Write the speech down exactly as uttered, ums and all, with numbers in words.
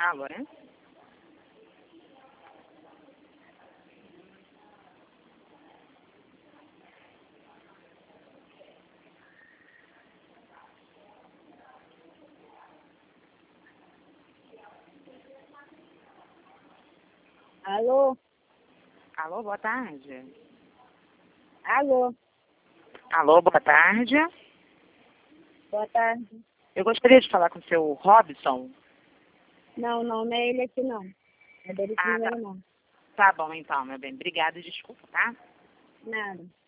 Alô, né? Alô? Alô, boa tarde. Alô? Alô, boa tarde. Boa tarde. Eu gostaria de falar com o seu Robson. Não, não, não é ele aqui não. É dele Ah, primeiro tá. não. Tá bom então, meu bem. Obrigada e desculpa, tá? Nada.